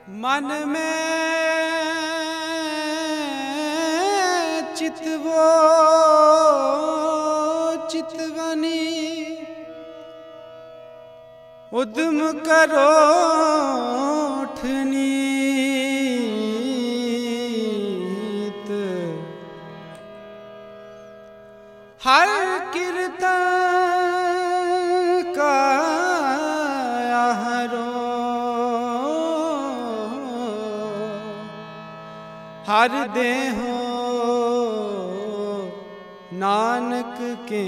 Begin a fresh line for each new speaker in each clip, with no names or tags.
मन में चितवो चितवनी उद्यम करो ठनीत हर कीर्तन का हर देहो नानक के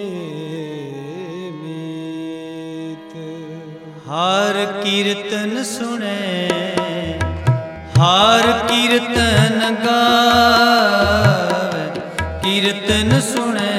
मीत।
हर कीर्तन सुने हर कीर्तन गावे, कीर्तन सुने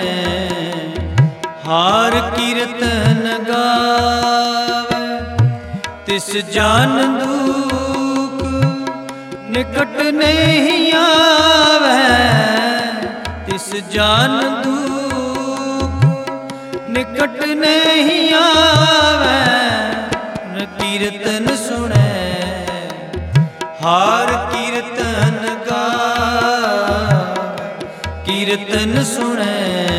हर कीर्तन गावे। तिस जान दुख निकट नहीं आवे, तिस जान दुख निकट नहीं आवे। न कीर्तन सुने हर कीर्तन गावे, कीर्तन सुने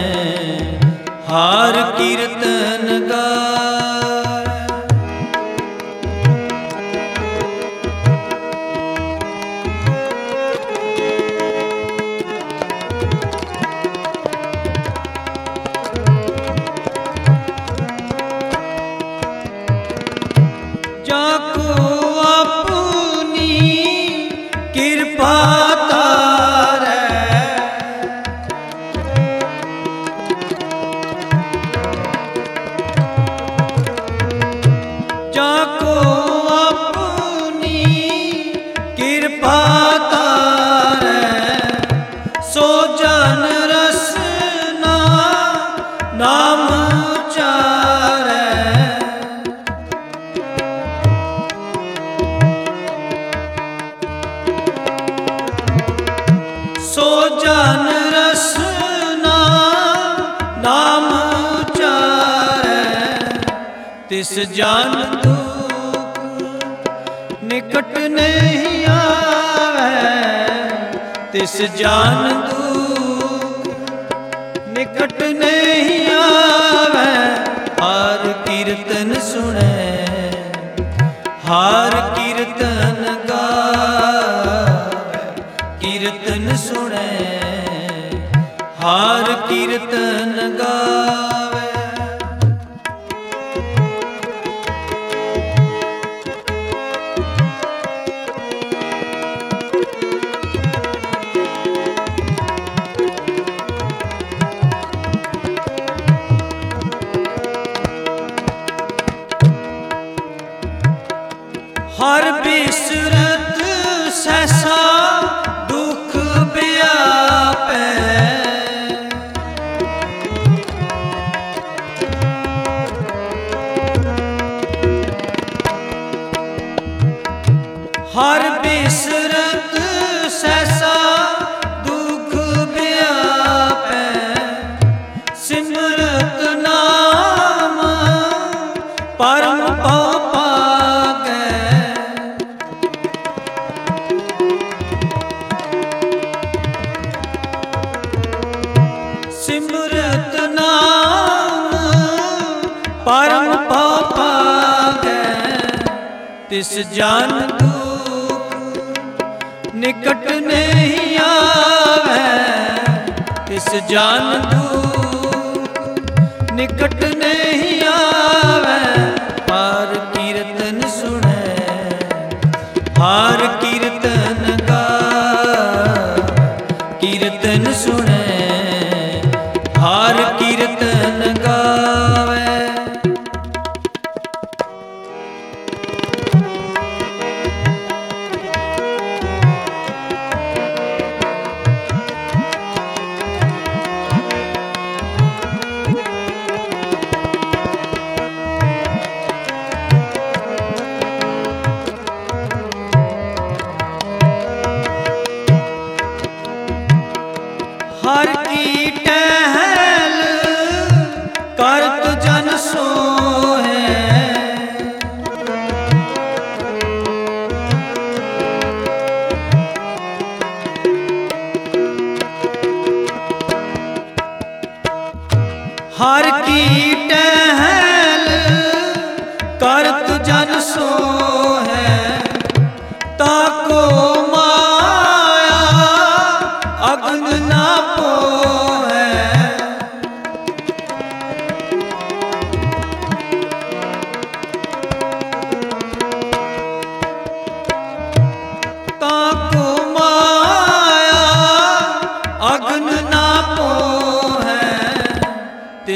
हर कीर्तन गावे। जाको अपनी कृपा तारे, जाको अपनी कृपा तारे। सो जन रसना नाम चारे, सो जन रसना नाम चारे। तिस जान दुख निकट नहीं आवे, तिस जान दुख निकट नहीं आवे। हर कीर्तन सुने हर कीर्तन गावे, कीर्तन सुने हर कीर्तन गावे। हर बिसरत सहसा दुख व्यापै, हर बिसरत सहसा दुख व्यापै। सिमरत नाम परम पौ पागै, सिमरत नाम परम पौ पागै। तिस जान दुख निकट नहीं आवे, तिस जान दुख निकट नहीं आवे। हर कीर्तन सुने हर कीर्तन गावे, कीर्तन सुने हर कीर्तन गावे।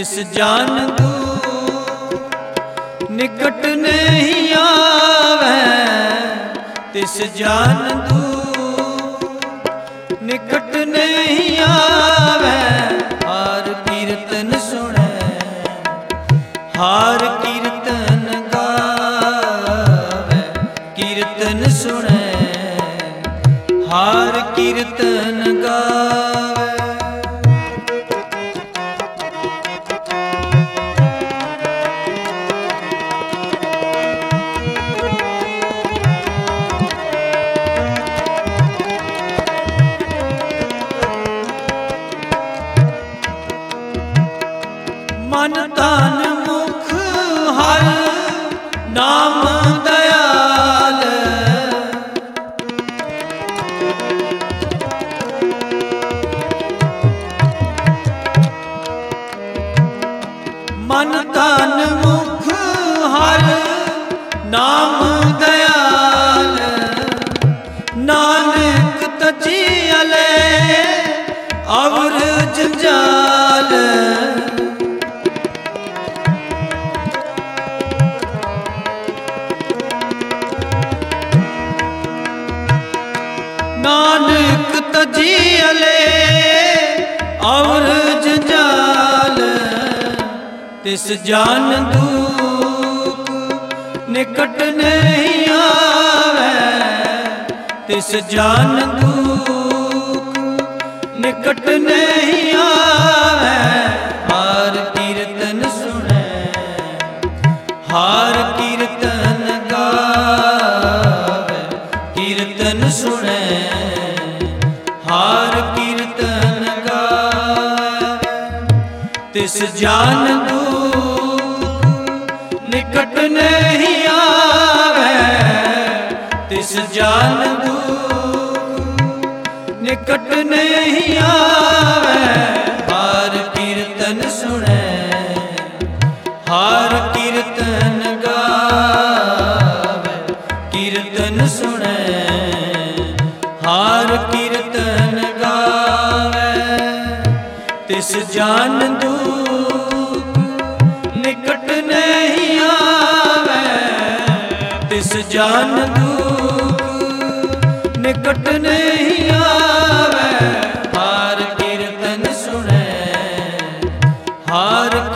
ਤਿਸ ਜਾਨ ਦੁਖ ਨਿਕਟ ਨਹੀਂ ਆਵੈ, ਤਿਸ ਜਾਨ ਦੁਖ ਨਿਕਟ ਨਹੀਂ ਆਵੈ। ਹਰ ਕੀਰਤਨ ਸੁਣੈ, ਹਰ ਕੀਰਤਨ ਗਾਵੈ, ਕੀਰਤਨ ਸੁਣੈ, ਹਰ ਕੀਰਤਨ ਗਾਵੈ। ਮਨ ਤਨ ਮੁਖ ਹਰ ਨਾਮ ਦਇਆਲ, ਮਨ ਤਨ ਮੁਖ ਹਰ ਨਾਮ ਦਇਆਲ। ਨਾਨਕ ਤਜੀਅਲੇ ਅਵਰ ਜੰਜਾਲ, ਨਾਨਕ ਤਜੀਅਲੇ ਅਵਰ ਜੰਜਾਲ। ਤਿਸ ਜਾਨ ਦੁਖ ਨਿਕਟ ਨਹੀਂ ਆਵੈ, ਤਿਸ ਜਾਨ ਦੁਖ ਨਿਕਟ ਨਹੀਂ ਆਵੈ। ਹਰ ਕੀਰਤਨ ਸੁਣੈ, ਹਰ ਕੀਰਤਨ ਗਾਵੈ, ਕੀਰਤਨ ਸੁਣੈ, ਹਰ ਕੀਰਤਨ ਗਾਵੈ। ਤਿਸ ਜਾਨ ਦੁਖ ਨਿਕਟ ਨਹੀਂ ਆਵੈ, ਤਿਸ ਜਾਨ ਦੁਖ ਨਿਕਟ ਨਹੀਂ ਆਵੈ। ਹਰ ਕੀਰਤਨ ਸੁਣੈ, ਹਰ ਕੀਰਤਨ ਗਾਵੈ, ਕੀਰਤਨ ਸੁਣੈ, ਹਰ ਕੀਰਤਨ ਗਾਵੈ। ਤਿਸ ਜਾਨ ਦੁਖ ਨਿਕਟ ਨਹੀਂ ਆਵੈ, ਤਿਸ ਜਾਨ ਦੁਖ ਨਿਕਟ ਨਹੀਂ ਆਵੈ। ਹਰ ਕੀਰਤਨ ਸੁਣੈ, ਹਰ